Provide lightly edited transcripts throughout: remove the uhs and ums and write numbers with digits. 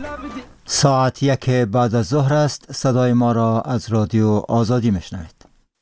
ساعت 1 بعد از ظهر است. صدای ما را از رادیو آزادی میشنوید.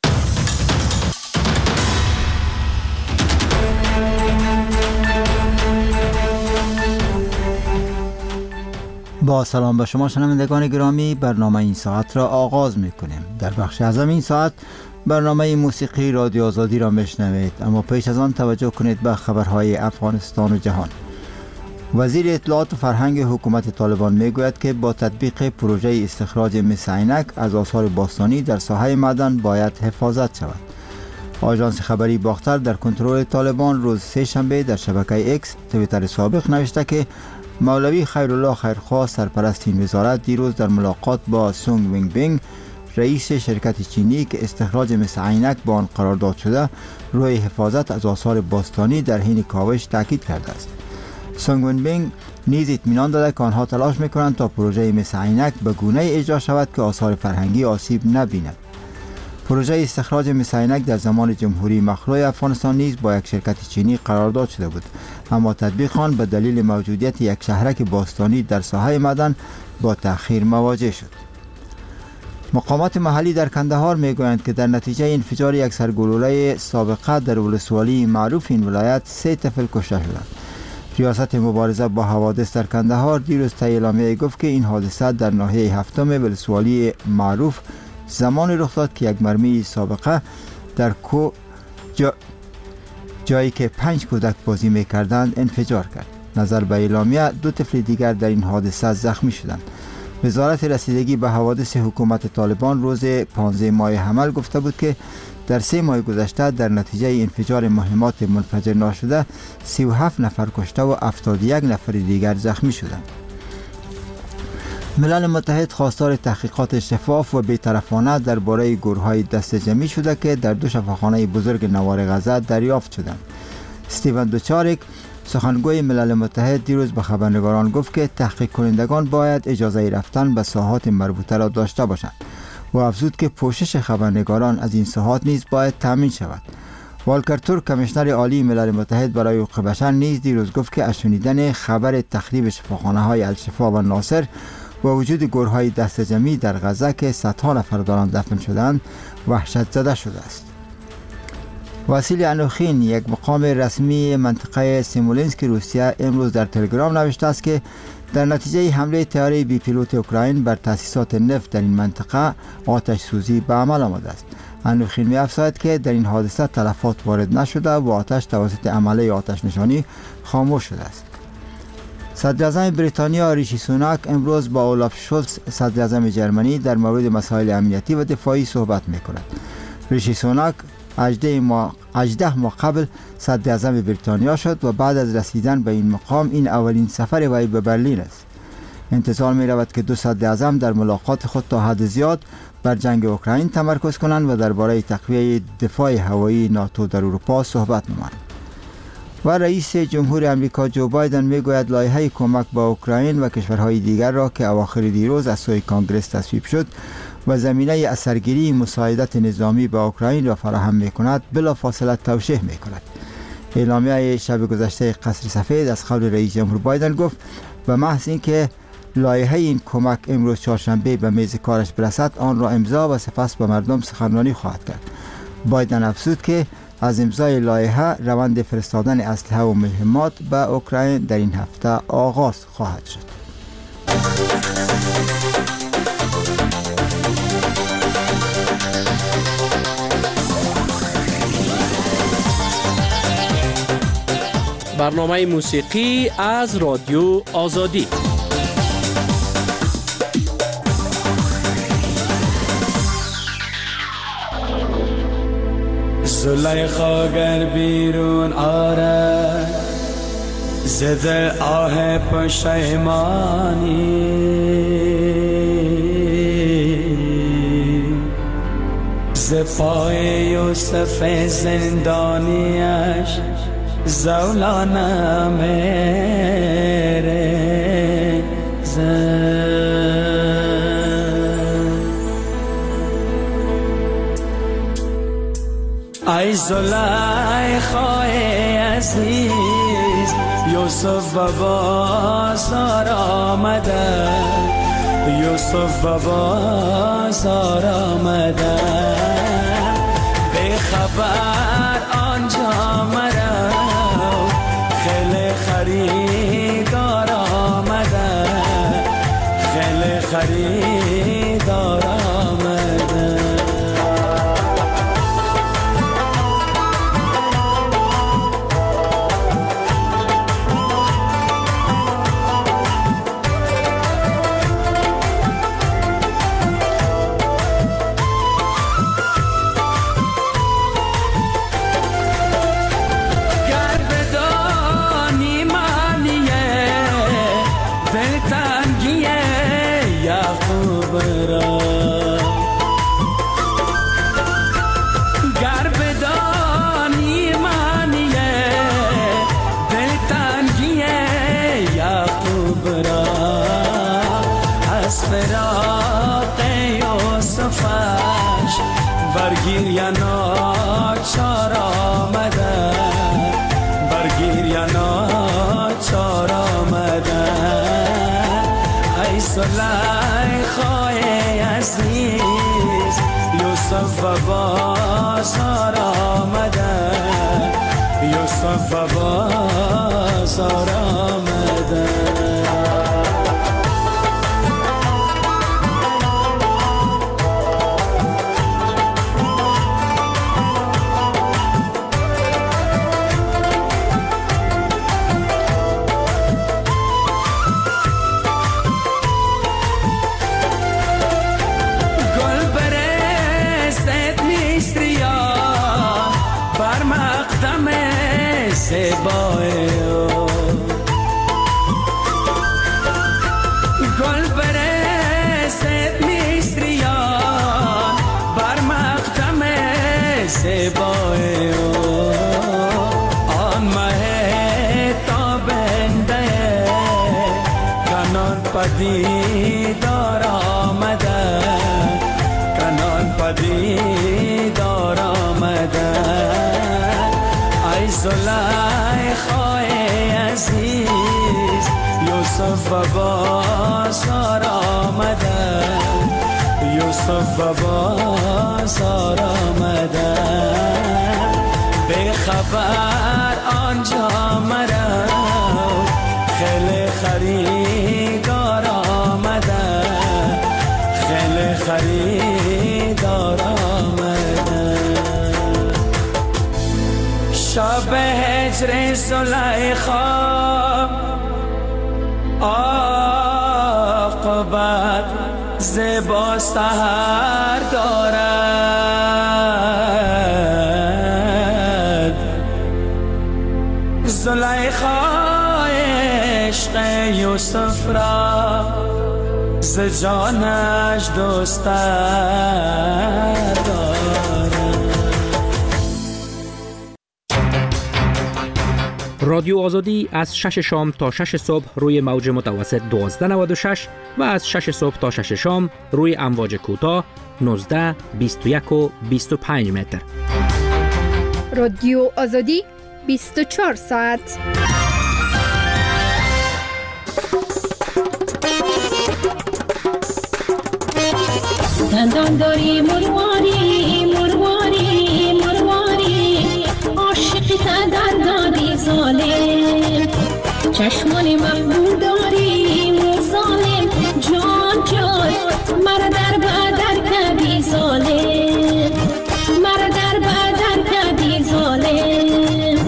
با سلام به شما شنوندگان گرامی، برنامه این ساعت را آغاز میکنیم. در بخش اعظم این ساعت برنامه موسیقی رادیو آزادی را میشنوید، اما پیش از آن توجه کنید به خبرهای افغانستان و جهان. وزیر اطلاعات و فرهنگ حکومت طالبان میگوید که با تطبیق پروژه استخراج مس عینک از آثار باستانی در ساحه معدن باید حفاظت شود. آژانس خبری باختر در کنترل طالبان روز سه‌شنبه در شبکه اکس توییتر سابق نوشته که مولوی خیرالله خیرخواه سرپرست این وزارت دیروز در ملاقات با سونگ وینگ بینگ رئیس شرکت چینی که استخراج مس عینک با آن قرارداد شده روی حفاظت از آثار باستانی در حین کاوش تاکید کرده است. سونگ وینگ بینگ نیز اطمینان داده که آنها تلاش میکنند تا پروژه مس عینک به گونه اجرا شود که آثار فرهنگی آسیب نبیند. پروژه استخراج مس عینک در زمان جمهوری مخلوع افغانستان نیز با یک شرکت چینی قرارداد شده بود، اما تطبیق آن به دلیل موجودیت یک شهرک باستانی در ساحه معدن با تأخیر مواجه شد. مقامات محلی در کندهار میگویند که در نتیجه انفجار یک سرگلوله سابقه در ولسوالی معروف این ولایت 3 طفل کشته شدند. ریاست مبارزه با حوادث در کندهار دیروز طی اعلامیه گفت که این حادثه در ناحیه 7 ولسوالی معروف زمانی رخ داد که یک مرمی سابقه در جایی که 5 کودک بازی میکردند انفجار کرد. نظر به اعلامیه 2 طفل دیگر در این حادثه زخمی شدند. وزارت رسیدگی به حوادث حکومت طالبان روز 15 ماه حمل گفته بود که در 3 ماه گذشته در نتیجه انفجار مهمات منفجر ناشده 37 نفر کشته و 71 نفر دیگر زخمی شدند. ملل متحد خواستار تحقیقات شفاف و بی‌طرفانه درباره گورهای دست جمعی شده که در 2 شفاخانه بزرگ نوار غزه دریافت شدند. استیون دوچاریک سخنگوی ملل متحد دیروز به خبرنگاران گفت که تحقیق کنندگان باید اجازه رفتن به ساحات مربوطه را داشته باشند و افزود که پوشش خبرنگاران از این ساحات نیز باید تامین شود. والکر تورک کمیشنر عالی ملل متحد برای حقوق بشر نیز دیروز گفت که از شنیدن خبر تخریب شفاخانه های الشفا و ناصر با وجود گورهای دست جمعی در غزه که صدها نفر در آن دفن شدند وحشت زده شده است. واسیلی انوخین، یک مقام رسمی منطقه سمولینسک روسیه، امروز در تلگرام نوشته است که در نتیجه حمله طیاره بی پیلوت اوکراین بر تأسیسات نفت در این منطقه آتش سوزی به عمل آمده است. انوخین می افزاید که در این حادثه تلفات وارد نشده و آتش توسط عمله آتش نشانی خاموش شده است. صدر اعظم بریتانیا ریشی سوناک امروز با اولاف شولز صدر اعظم جرمنی در مورد مسائل امنیتی و دفاعی صحبت می کند. ریشی سوناک 18 ماه قبل صدر اعظم بریتانیا شد و بعد از رسیدن به این مقام این اولین سفر وی به برلین است. انتظار می رود که 2 صدر اعظم در ملاقات خود تا حد زیاد بر جنگ اوکراین تمرکز کنند و درباره تقویت دفاع هوایی ناتو در اروپا صحبت نمایند. و رئیس جمهور امریکا جو بایدن میگوید لایحه کمک به اوکراین و کشورهای دیگر را که اواخر دیروز از سوی کانگرس تصویب شد و زمینه اثرگیری مساعدت نظامی به اوکراین را فراهم میکند بلافاصله توشیح میکند. اعلامیه شب گذشته قصر سفید از قبل رئیس جمهور بایدن گفت به محض اینکه لایحه این کمک امروز چهارشنبه به میز کارش برسد آن را امضا و سپس به مردم سخنرانی خواهد کرد. بایدن افزود که از امضای لایحه روند فرستادن اسلحه و مهمات به اوکراین در این هفته آغاز خواهد شد. برنامه موسیقی از رادیو آزادی. زلیخا گر بیرون آره زده آه پشیمانی ز پای یوسف زندانیش زولانه میره ای زلیخای عزیز یوسف و بازار آمده، یوسف و بازار آمده، به خبر آنجا مرا خیلی خریدار آمده، خیلی خریدار آمده. برگیر یا ناچار آمده، برگیر یا ناچار آمده، ای زلیخای عزیز یوسف و بازار آمده، یوسف و بازار آمده. گل برسد مصریان بر مقدم زیبای او، آن مه تابنده کنان پدیدار آمده، کنان پدیدار آمده، ای زلیخای عزیز یوسف و بازار آمده، یوسف و بازار آمده، به خبر آنجا مرا خیلی خریدار آمده، خیلی خریدار آمده. شب هجر زلیخا عاقبت زیبا سحر دارد، زلیخا عشق یوسف را ز جانش دوستر دارد. رادیو آزادی از 6 شام تا 6 صبح روی موج متوسط 1296 و از 6 صبح تا 6 شام روی امواج کوتاه 19، 21 و 25 متر. رادیو آزادی 24 ساعت. دندان داری مرواری مرواری مرواری، عاشق دندانی ظالم، چشمان مقبول داری ظالم، جان جان مرا در بدر کردی ظالم، مرا در بدر کردی ظالم.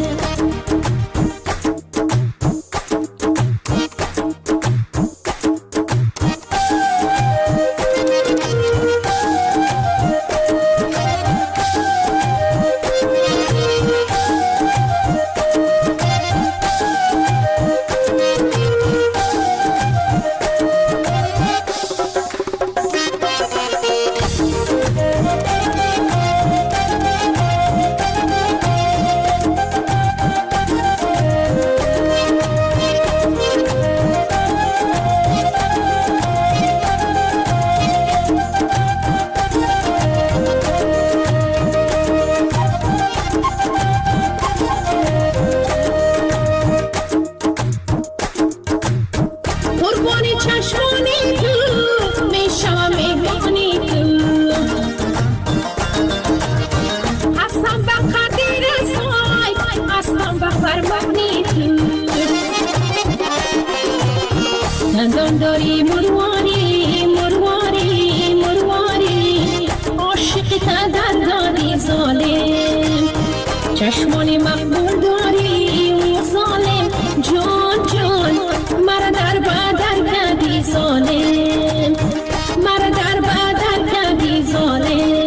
داری مرواری مرواری مرواری عاشق تا در دادی ظالم چشمان مقبول داری و ظالم جان جان مرا در بدر کردی ظالم مرا در بدر کردی ظالم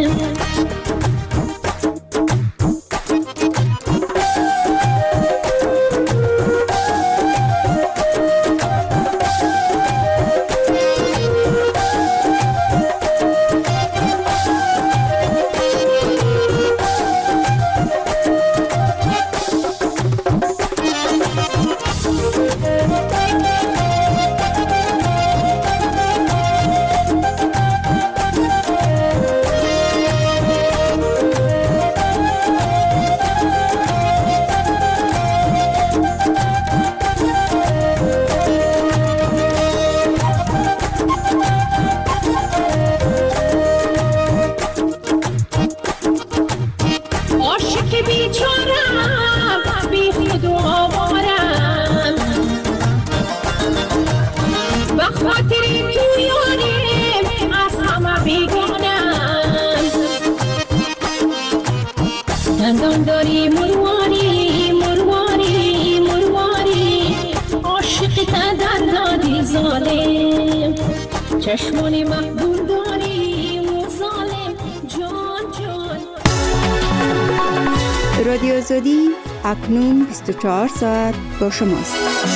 دندان داری مرواری مرواری مرواری عاشق تا در دادی ظالم چشمان مقبول داری و ظالم جان جان. رادیو آزادی اکنون 24 ساعت با شماست.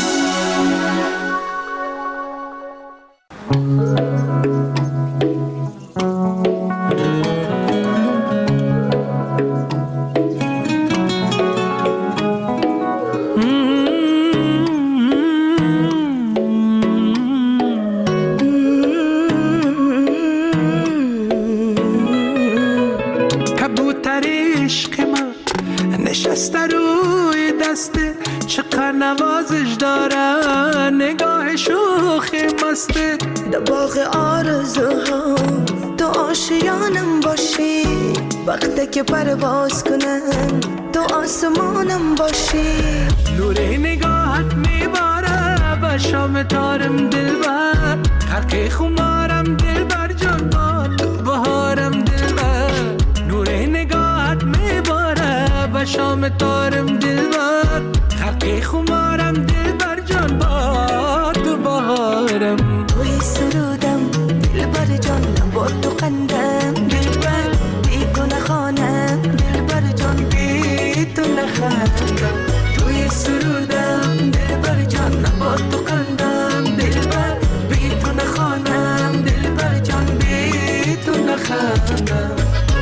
نوازش دارن نگاه شوخ مسته در باغ آرزوها تو آشیانم باشی وقتی که پرواز کنم تو آسمانم باشی نور نگاهت میباره به شام تارم دلبر خرق خمارم دلبر جان با تو بهارم دلبر نور نگاهت میباره به شام تارم دلبر خرق خمارم دلبر جان با تو بهارم توی سرودم دلبر جان با تو قندم دلبر بی تو نخوانم دلبر جان بی تو نخوانم توی سرودم دلبر جان با تو قندم دلبر بی تو نخوانم دلبر جان بی تو نخوانم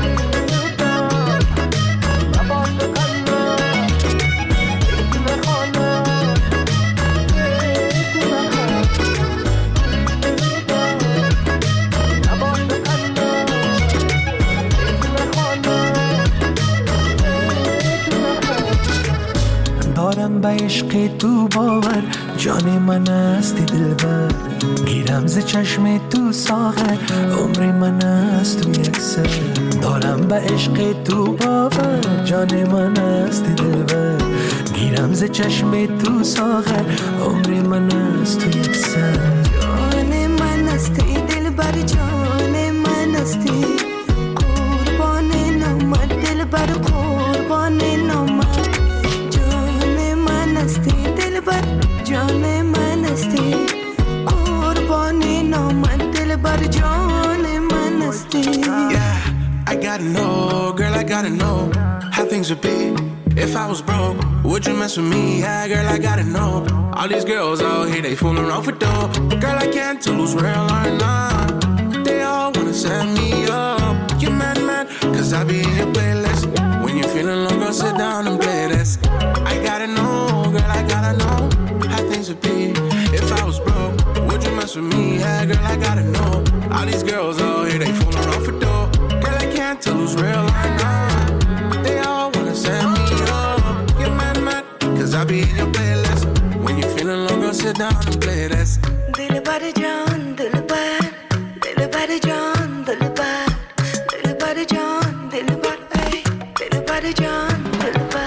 به عشق تو باور جان من هستی دلبر گیرم ز چشم تو ساغر عمر من هست تو یک سر دارم به عشق تو باور جان من هستی دلبر گیرم ز چشم تو ساغر عمر من هست تو یک سر جان من هستی دلبر جان من هستی قربان نامت دلبر قربان نامت دلبر جان من هستی قربان نامت دلبر جان من هستی. I gotta know, girl, I gotta know how things would be if I was broke. Would you mess with me? Yeah, girl, I gotta know. All these girls out here, they fooling around for dough. Girl, I can't tell who's real or not. They all wanna set me up. You mad, cause I be in your playlist. When you're feeling low, girl, sit down and play this. I gotta know, girl, I gotta know how things would be if I was broke. Would you mess with me? Yeah, girl, I gotta know. All these girls out here, they fooling around for dough. Girl, I can't tell who's real or not. They all wanna set me up. You're mad, cause I be in your playlist. When you're feeling low, girl, sit down and play this. Dilbar John, Dilbar, Dilbar John, Dilbar, Dilbar John, Dilbar, hey, Dilbar John, Dilbar.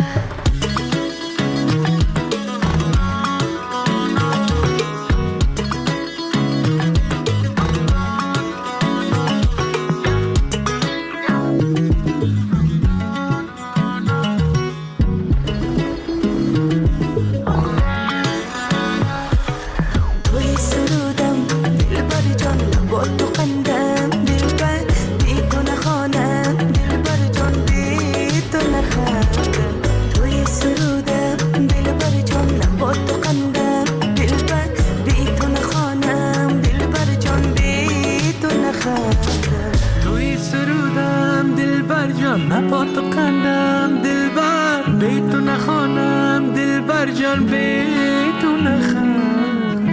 دلم نه با تو قندم دلبر بی تو نخوانم دلبر جان بی تو نخندم.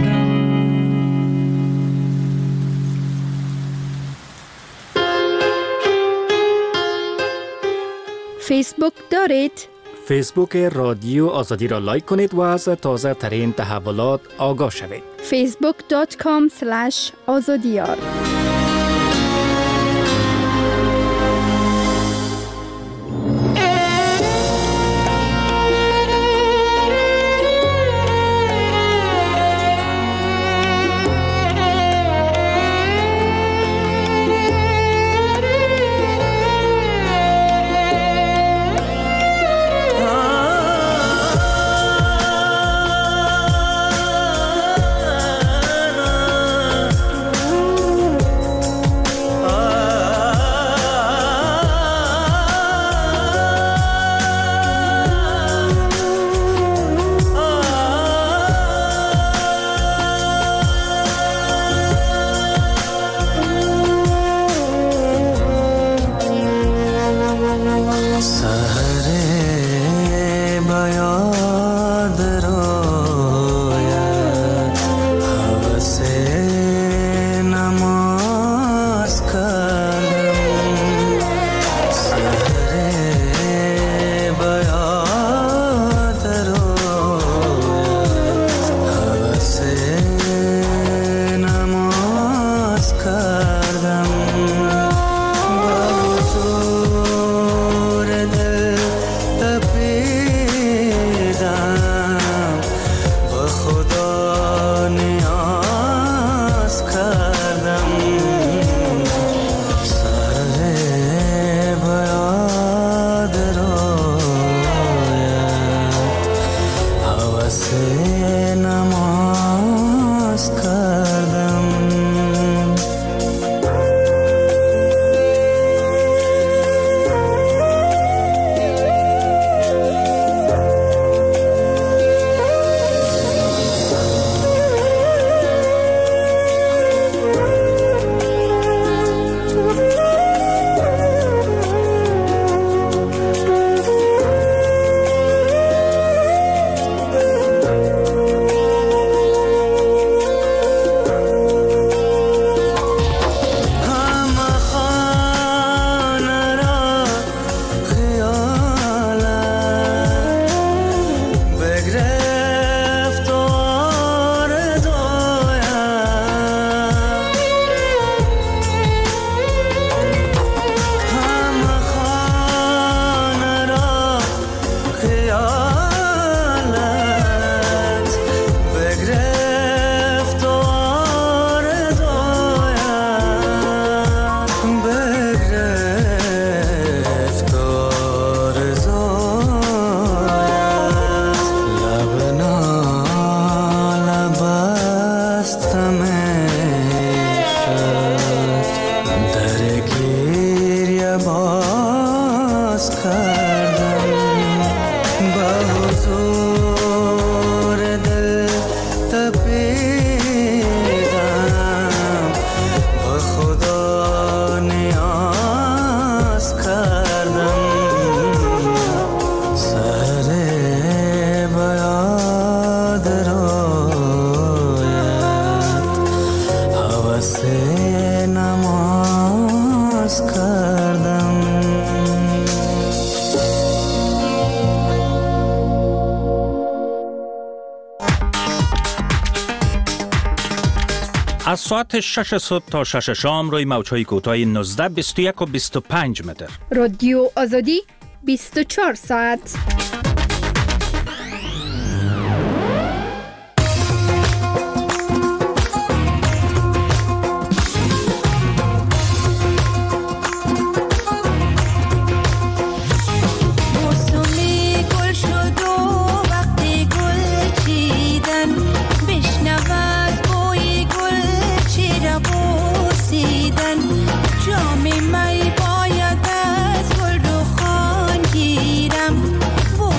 فیسبوک دارید؟ فیسبوک رادیو آزادی را لایک کنید و از تازه ترین تحولات آگاه شوید. facebook.com/azadiyar. از ساعت 6 صبح تا 6 شام روی موج‌های کوتاه 19 21 و 25 متر. رادیو آزادی 24 ساعت. جام می باید از گل رو خان گیرم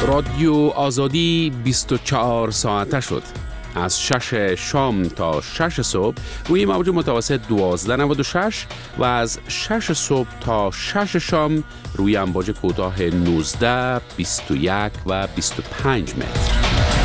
رادیو آزادی 24 ساعته شد. از 6 شام تا 6 صبح روی موج متوسط 1296 و از 6 صبح تا 6 شام روی امواج کوتاه 19، 21 و 25 متر.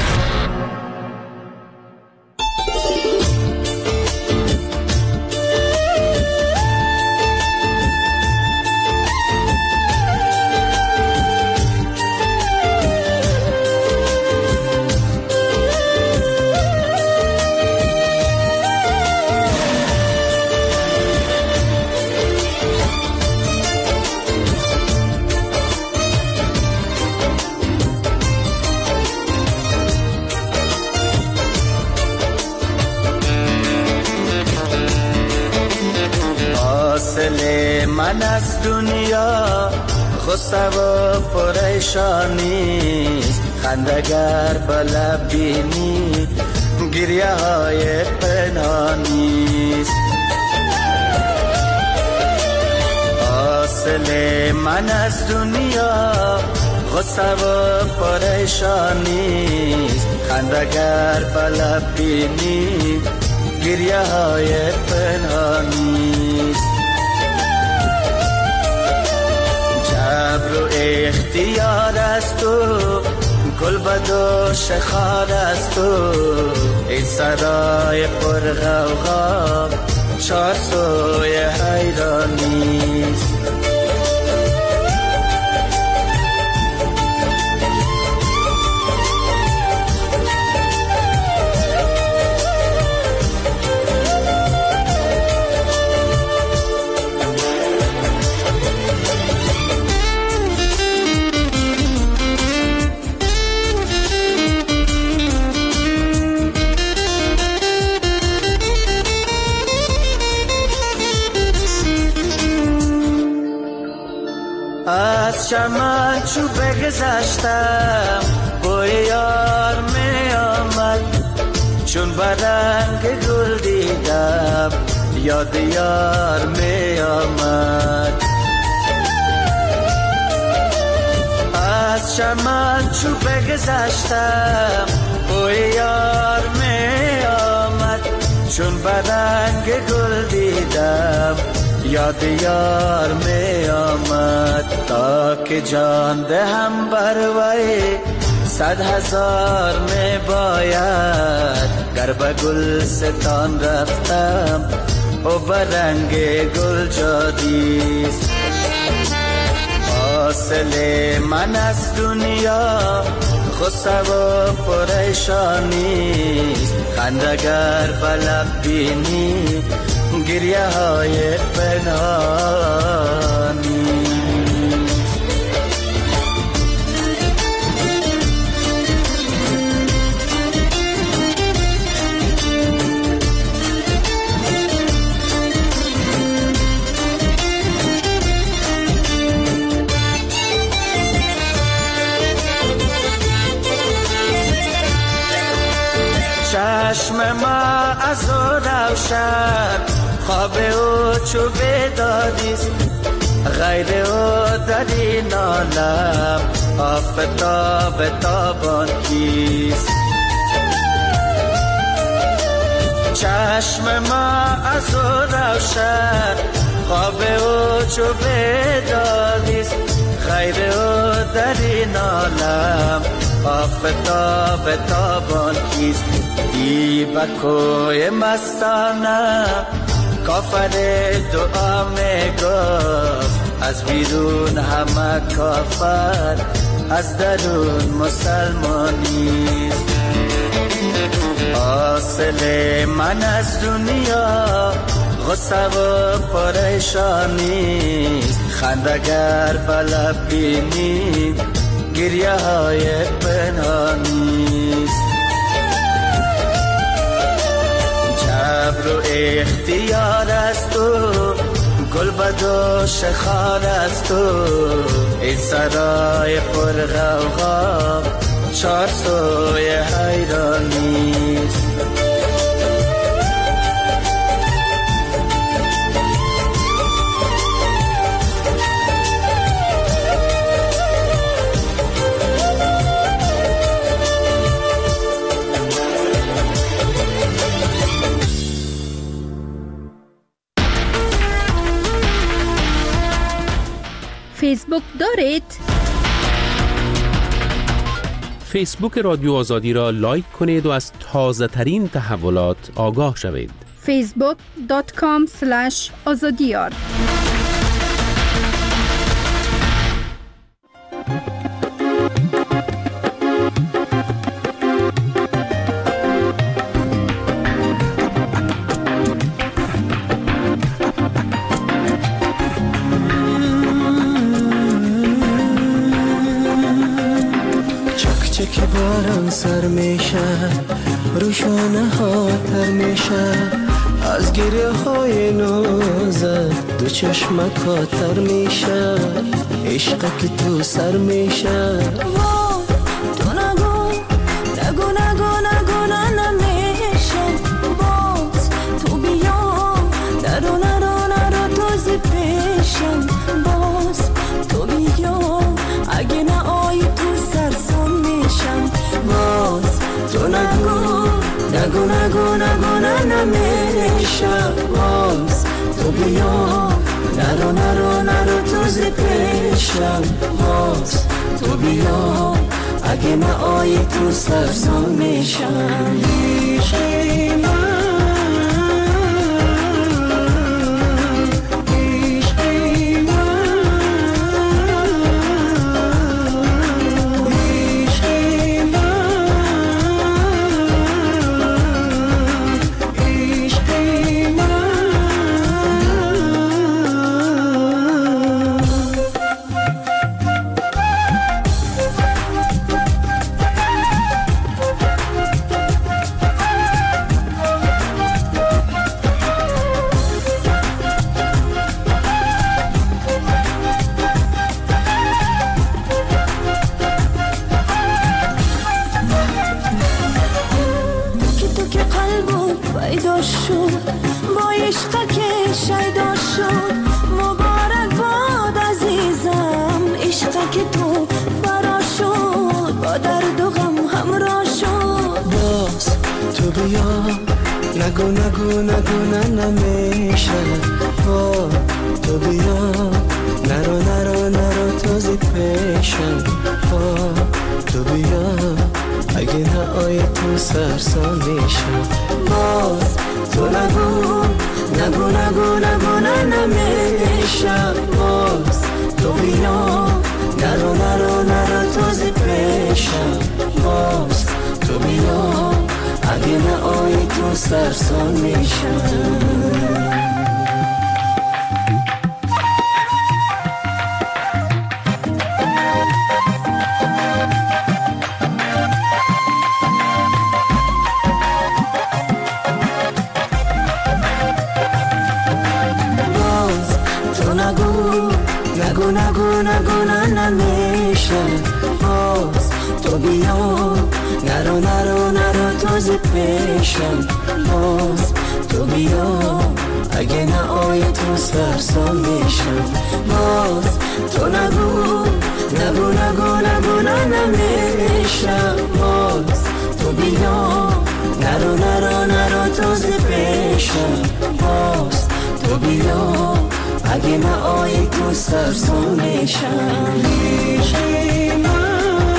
من از دنیا غصه و پریشانیست، خندگر بلب بینی گریه های پنهانیست. حاصل من از دنیا غصه و پریشانیست، خندگر بلب بینی گریه های پنهانیست. جبر و اختیار است و گل بدو شخار است و این سرای پر غوغا چار سوی حیرانیست. از چمن چو بگذشتم بوی یار می آمد، چون برنگ گل دیدم یاد یار می آمد. از چمن چو بگذشتم بوی یار می آمد، چون برنگ گل دیدم یاد یار می آمد. تا که جان دهم بر وی 100,000 می باید، گر به گلستان رفتم و برنگ گل جادیست. حاصل من از دنیا غصه و پریشانیست، خندگر بلب بینی گریه های پنهانی. چشم ما از او روشن، خواب او چو بیداریست، غیر او در این عالم آفتاب تابان کیست. چشم ما از او روشن، خواب او چو بیداریست، غیر او در این عالم آفتاب تابان کیست. دی بکوی مستانه کافر دعا می گفت، از بیرون همه کافر از درون مسلمانیست. حاصل من از دنیا غصه و پریشانیست، خندگر بلب بینی گریه های پنهانیست. جبر و اختیار است و گل بدو شخار است و این سرای پر غوغا چار سوی حیرانیست. دارید؟ فیسبوک رادیو آزادی را لایک کنید و از تازه ترین تحولات آگاه شوید. facebook.com/azadiyar که بارم سر میشه روشانه ها تر میشه از گریه های نازت دو چشمت کاتر میشه عشق که تو سر میشه تو نگو نگو نگو نگو نمیشه باز تو بیا نرو نرو نرو توزی پیشم باز تو بیا اگه نه آی تو سرسان میشم باز تو نگو نگو نگو نگو نمیشه باز تو بیا نرو نرو نرو توزی پیشم باز تو بیا اگه نه آی تو سرسان میشم عشقی من نگو نگو نگو نمیشه تو بیا نرو نرو نرو توزی پیشم تو بیا اگه نه آی تو سرسان میشم باز تو نگو نگو نگو نگو نمیشه باز تو بیا نرو نرو نرو توزی پیشم باز تو بیا اگه نه آی تو سرسان میشم باز تو نگو نگو نگو نگو نمیشه باز تو بیا نرو نرو نرو توزی پیشم باز تو بیا اگه نه آی تو سرسان میشم باز تو نگو نگو نگو نگو نمیشه باز تو بیا نرو نرو نرو توزی پیشم باز تو بیا اگه نه آی تو سرسان میشم عشقی من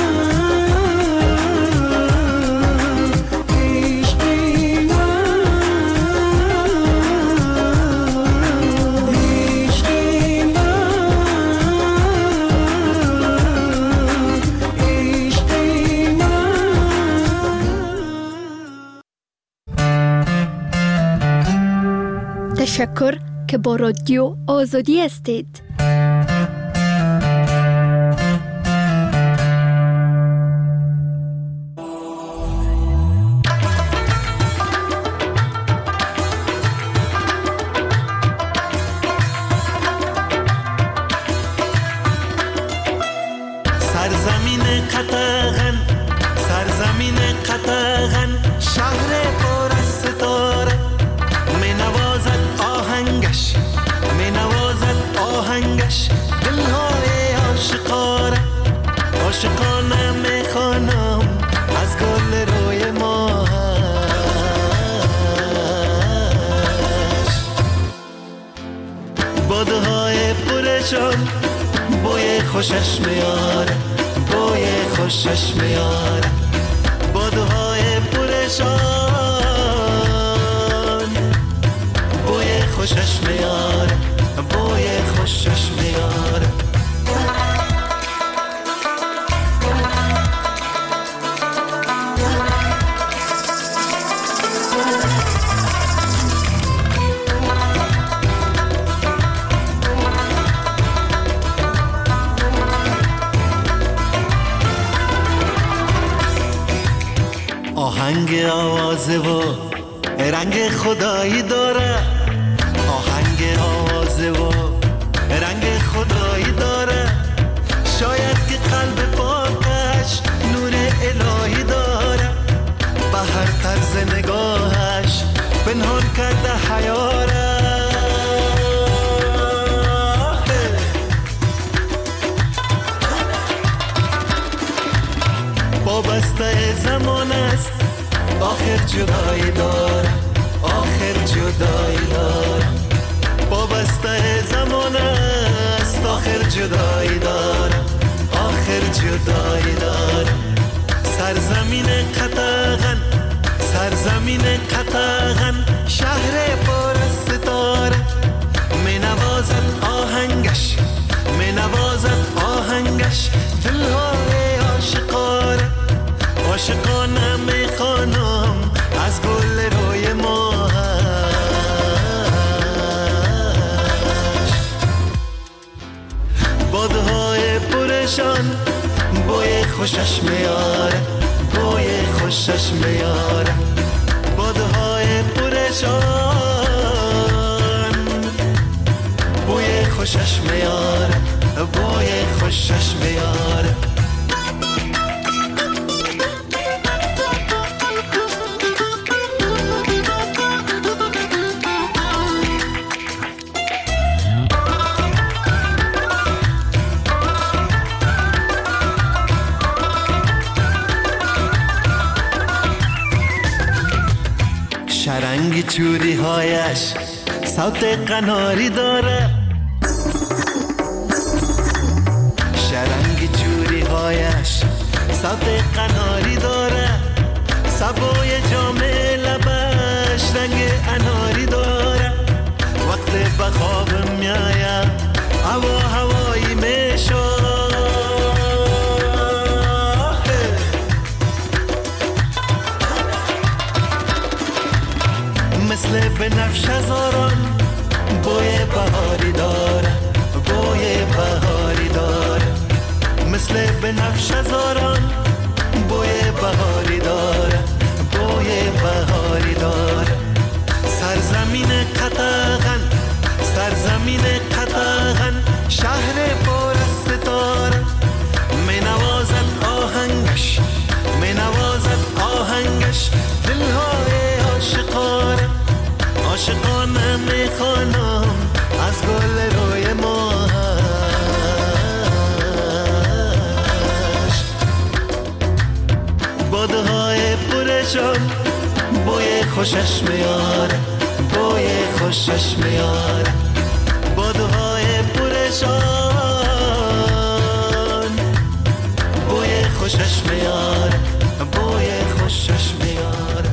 تشکر که با رادیو آزادی هستید. سرزمین قطغن شهر پر از ستاره می نوازد آهنگش دلهای عاشقانه می خوانم از گل روی ماهش بادهای پرشان بوی خوشش میاره، بوی خوشش میاره، بادوهای پرشان بوی خوشش میاره، بوی خوشش میاره. آهنگ آوازه و رنگ خدایی داره، آهنگ آوازه و رنگ خدایی داره، شاید که قلب پاکش نور الهی داره، به هر طرز نگاهش پنهان کرده حیاره. وابسته زمان است، آخر جدایی داره، آخر جدایی داره، وابسته زمان است، آخر جدایی داره، آخر جدایی داره. سرزمین قطغن، سرزمین قطغن، شهر پر از ستاره، می نوازد آهنگش، می نوازد آهنگش، دلهای عاشقانه، عاشقانه میخوانم از گل روی ماهش. بادهای پرشان بوی خوشش میاره، بوی خوشش میاره، بادهای پرشان بوی خوشش میاره، بوی خوشش میاره. شرنگ چوری هایش صوت قناری داره، شرنگ چوری هایش صوت قناری داره، سبوی جام لبش رنگ اناری داره، وقت به خواب میایم هوا هوایی میشه، مثل بنفش هزاران بوی بهاری داره، بوی بهاری داره، مثل بنفش هزاران بوی بهاری داره، بوی بهاری داره. سرزمین قطغن، سرزمین قطغن، شهر پر از ستاره، می نوازد آهنگش، می نوازد آهنگش، دلهای عاشقانه، عاشقانه میخوانم از گل روی ماهش. بادهای پرشان بوی خوشش میاره، بوی خوشش میاره، بادهای پرشان بوی خوشش میاره، بوی خوشش میاره.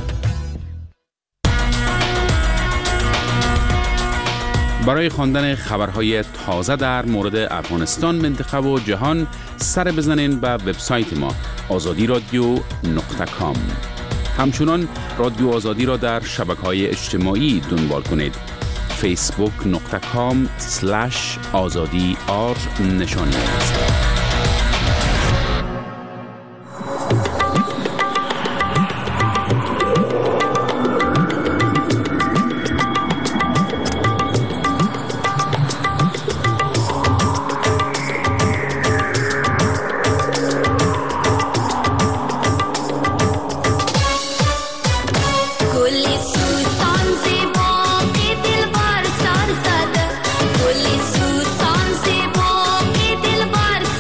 برای خواندن خبرهای تازه در مورد افغانستان، منطقه و جهان سر بزنین به وبسایت ما azadi.radio.com. همچنان رادیو آزادی را در شبکه‌های اجتماعی دنبال کنید. facebook.com/azadi_r نشانی است. گلی سوسان زیبا که دل بر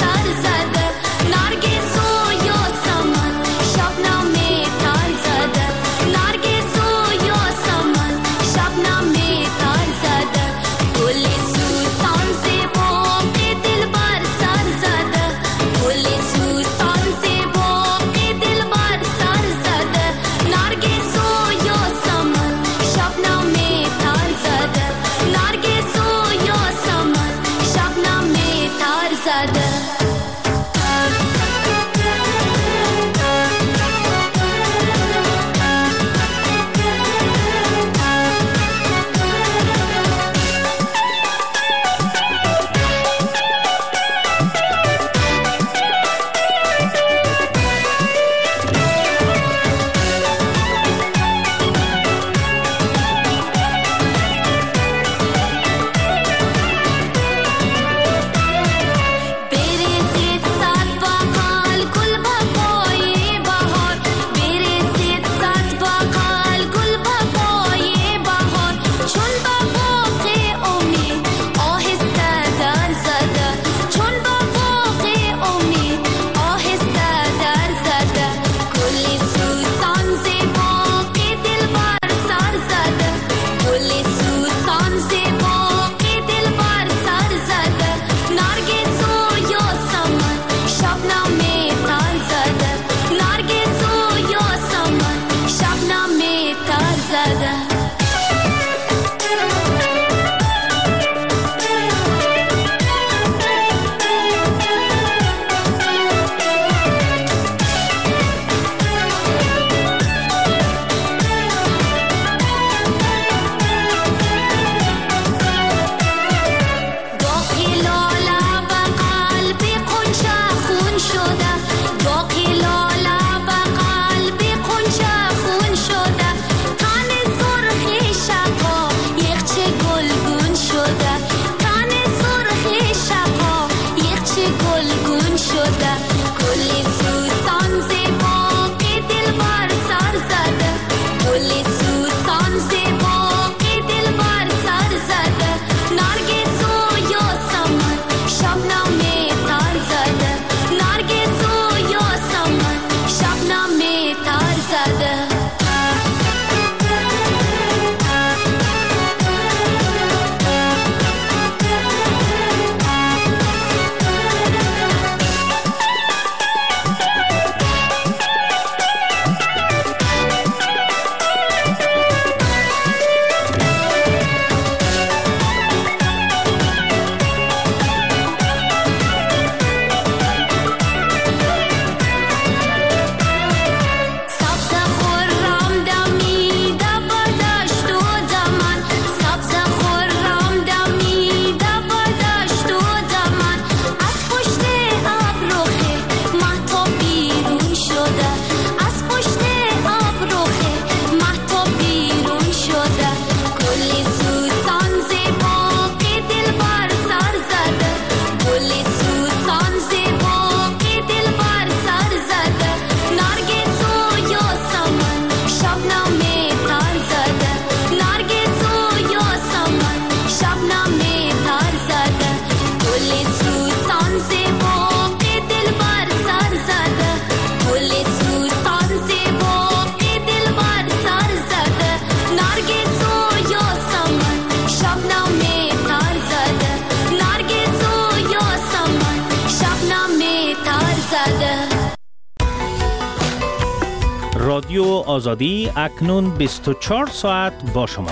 رادیو آزادی اکنون 24 ساعت با شما.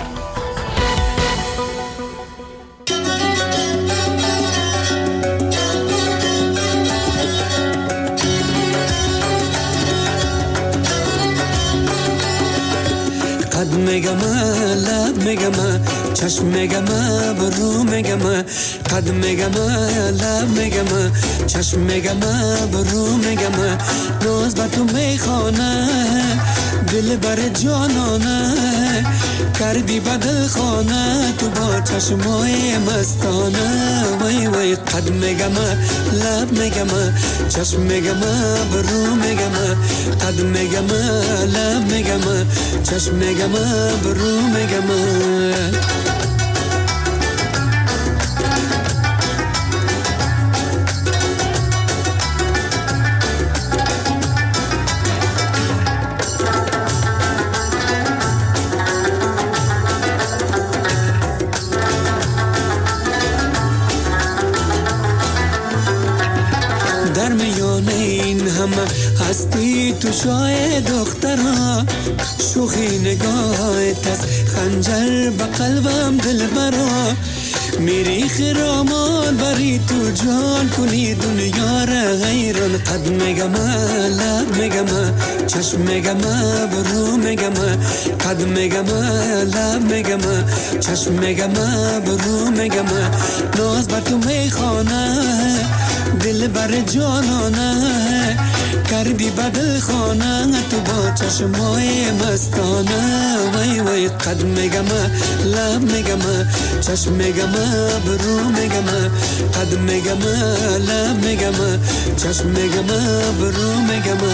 قد میگم لب میگم چشم میگم برو میگم قد میگم لب میگم چشم میگم برو میگم ناز با تو میخوانه دل بر جانانه کردی بدل خانه تو با چشمای مستانه وای وای قد میگم لب میگم چشم میگم برو میگم قد میگم لب میگم چشم میگم برو میگم در میان این همه هستی تو شای دخترها شوخی نگاهت از خنجر به قلبم دل برا میری خرامان بری تو جان کنی دنیا را غیران قد میگم لب میگم چشم میگم برو میگم قد میگم لب میگم چشم میگم برو میگم ناز بر تو میخوانه دل بر جانانه کردی بدل خانه تو با چشمای مستانه وای وای قد میگم لب میگم چشم میگم برو میگم قد میگم لب میگم چشم میگم برو میگم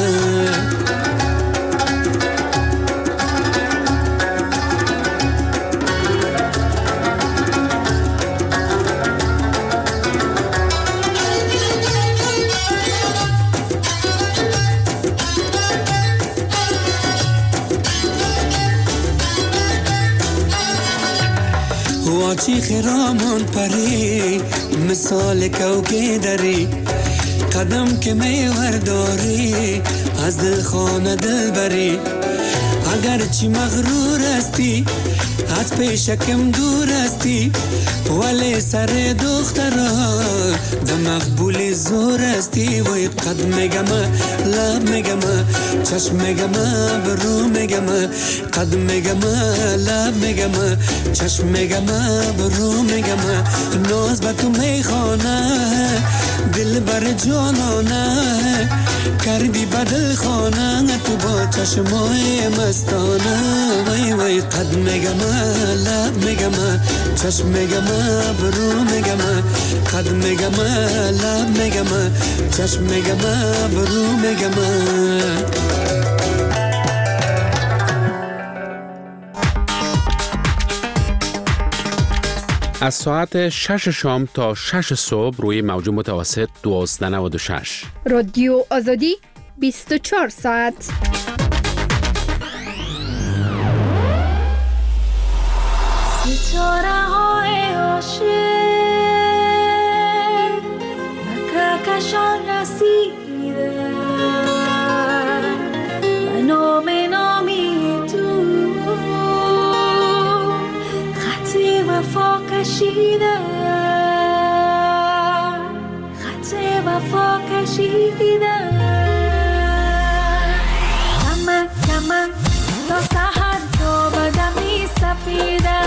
واچی خرامان پری مثال کوکه داری قدم که میورداری از دل خانه دل بری اگر چی مغرور استی از پیشکم دور استی ولی سر دخترا ده مقبول زور استی وی قد میگم لب میگم چشم میگم برو میگم قد میگم لب میگم چشم میگم برو میگم ناز با تو میخوانه دل بر جانانه کردی بدل خانه تو با چشمای مستانه وای وای قد میگم لب میگم چشم میگم برو میگم قد میگم لب میگم چشم میگم برو میگم از ساعت 6 شام تا 6 صبح روی موج متوسط 1296 رادیو آزادی 24 ساعت ستاره های عاشق به کهکشان رسیده و نامی تو خط وفا کشیده خط وفا کشیده کمک کمک تا سحر تا بدمی سپیده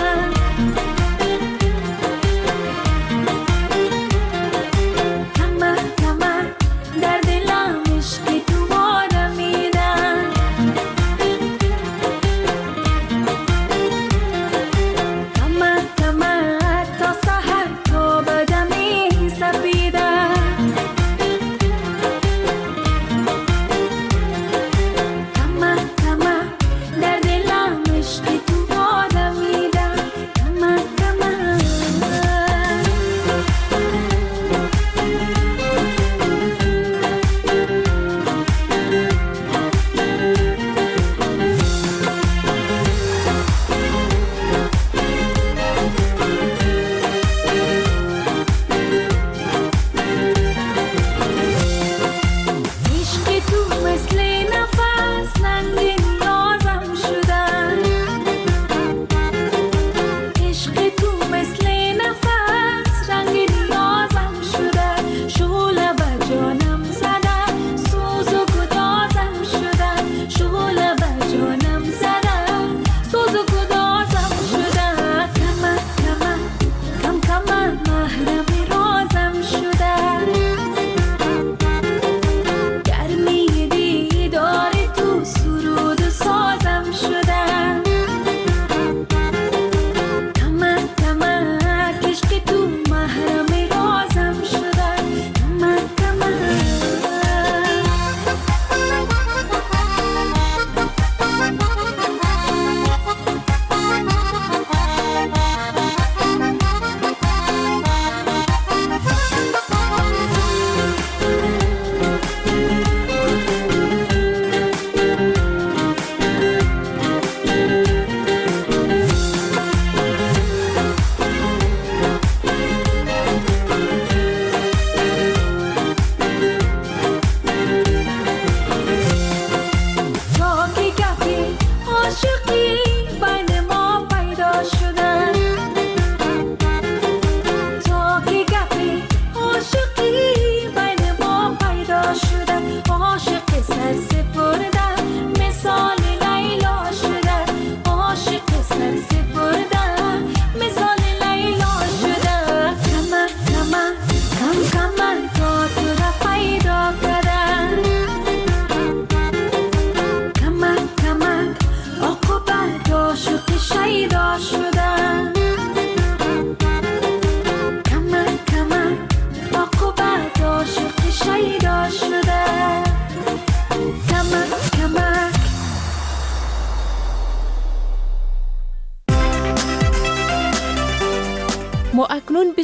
مثل نفس نندین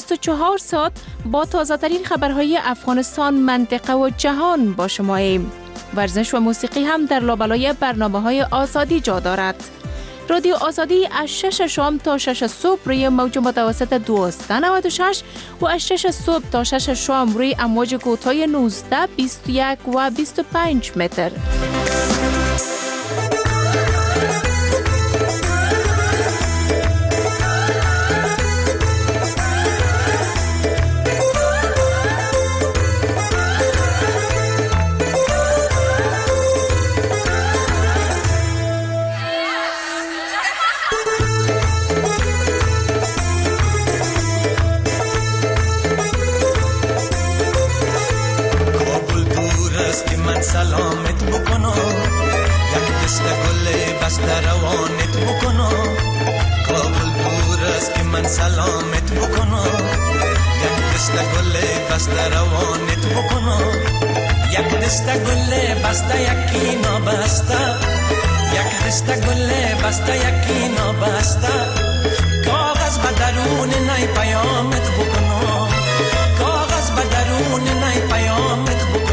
24 ساعت با تازه ترین خبرهای افغانستان، منطقه و جهان با شماییم. ورزش و موسیقی هم در لابلای برنامه‌های آزادی جا دارد. رادیو آزادی از 6 شام تا 6 صبح روی موج متوسط 1296 و از 6 صبح تا 6 شام روی امواج کوتاه 19، 21 و 25 متر. سلامت بکنم، یک دست گل بسته روانت بکنم. کابل دور است که من سلامت بکنم، یک دست گل بسته روانت بکنم. یک دست گل بسته یکی نابسته، یک دست گل بسته یکی نابسته. کاغذ به درون نی پیامت بکنم، کاغذ به درون نی پیامت بکنم.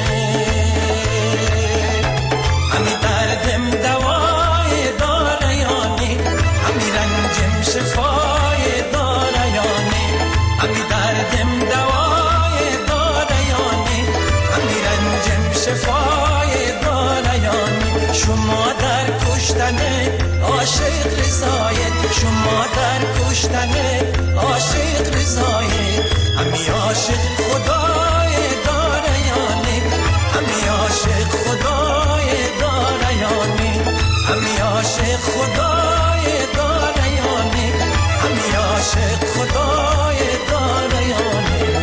همی دردم دوای داره یانی، همی رنجم شفای داره یانی. همی دردم دوای داره یانی، همی رنجم شفای داره یانی. شما در کشتن عاشق رضایت، شما در کشتن عاشق رضایت. همی عاشق خدای داره یانی، همی عاشق خدای داره یانی. همی عاشق خدای داره یانی، همی عاشق خدای داره یانی.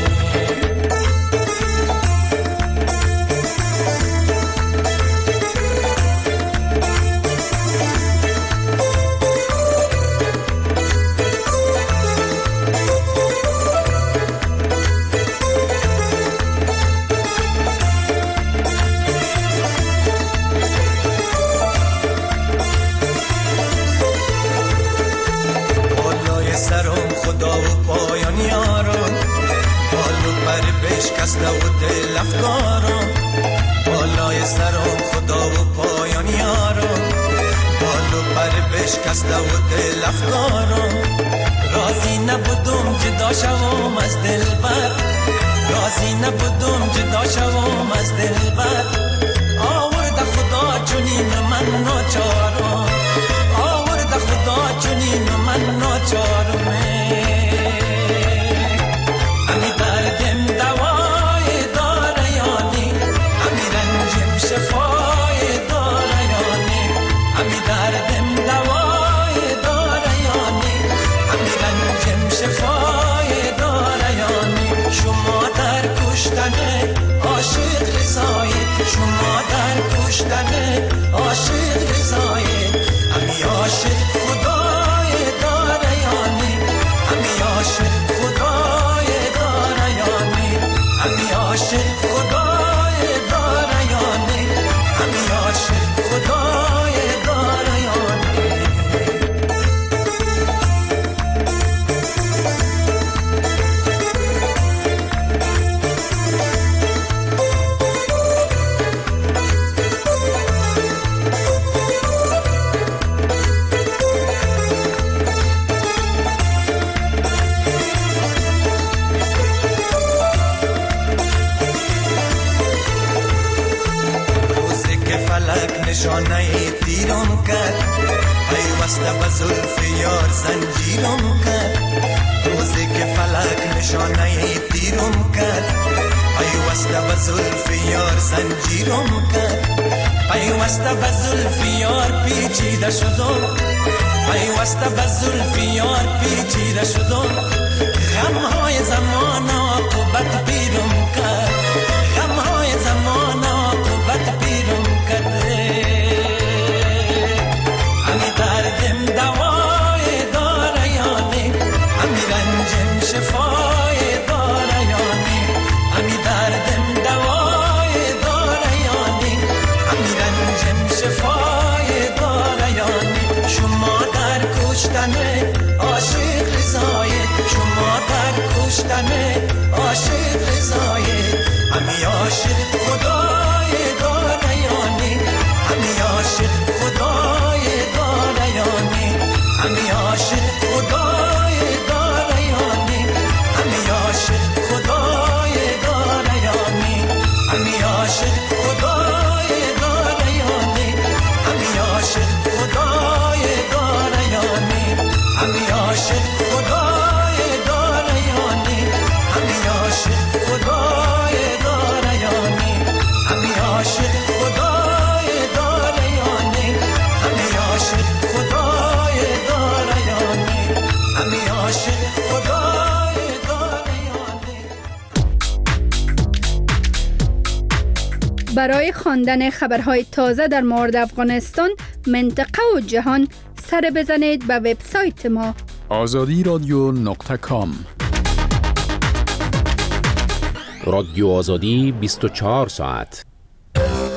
بشکسته و دل افکارم، بالای سرم خدا و پایان یارم. بالو پر بشکسته و دل افکارم. راضی نبودم جدا شوم از دلبر، راضی نبودم جدا شوم از دلبر. آورده خدا چنین من ناچارم، آورده خدا چنین من ناچارم. همی دردم دوای داره یانی، همی رنجم شفای داره یانی. همی دردم دوای داره یانی، همی رنجم شفای داره یانی. شما در کشتن عاشق رضایت، شما در کشتن عاشق رضایت. همی عاشق خدای داره یانی، همی عاشق خدای داره یانی. همی عاشق خدای داره یانی، همی عاشق خدای داره یانی. نشانه تیرم کرد، پیوسته به زلف یار زنجیرم کرد. روزی که فلک نشانه تیرم کرد، پیوسته به زلف یار زنجیرم کرد. پیوسته به زلف یار پیچیده شدم، پیوسته به زلف یار پیچیده شدم. غمهای زمان عاقبت پیرم کرد، غمهای زمان عاقبت پیرم کرد. همی دردم دوای داره یانی، همی رنجم شفای داره یانی. همی دردم دوای داره یانی، همی رنجم شفای داره یانی. شما در کشتن عاشق رضایت، شما در برای خواندن خبرهای تازه در مورد افغانستان، منطقه و جهان سر بزنید به وبسایت ما azadi.com. رادیو آزادی 24 ساعت.